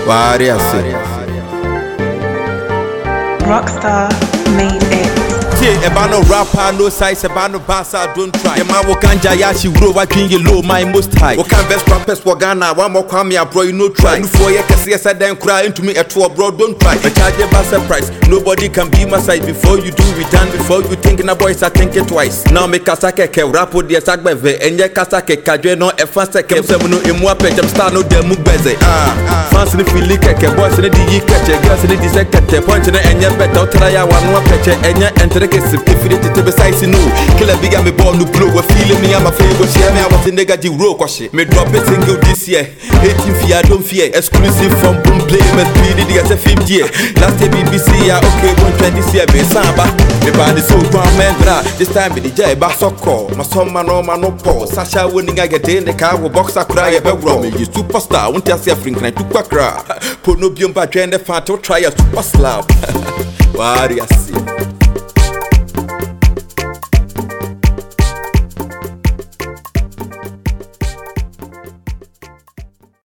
Rockstar made it. Ebano rapper, no size, ebano bassa, don't try. Yama wakanja yashi grow watching you low, my most high. Wakan best rappers wagana, one more kwame bro, you no try. No for yes, I then cry into me at 2 bro, don't try. I charge a bassa price, nobody can be my side before you do it done. Before you thinking a voice, I think it twice. Now make a sake rap with the sagbeve, and ya kasake kadre no a fast sake, no imwa pet, I'm star no demu beze. Fancy the feel like a boys in the D catch, girls in the second point, and ya better try one more catch, and ya enter if it besides you know, kill a big and me born to blow. Feeling me, I'm a favorite. Share me, I was in negative row. Me drop a single this year. 18 fear, don't fear. Exclusive from Boom Play, me speedy as a 5th year. Last year BBC, okay, 120 year, me samba. Me body so strong, man, this time with the J bass so call. My son, man, no pause. Sasha winning, I get in the car with box, I cry a bell roll. You superstar, won't you see a fling, and I took a cry. Put no bium by Jen, the fan to try a super slap. Warriors.